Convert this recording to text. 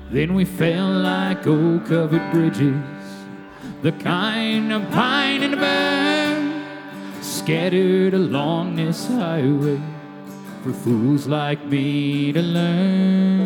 Then we fell like old-covered bridges, the kind of pine and burn, scattered along this highway for fools like me to learn.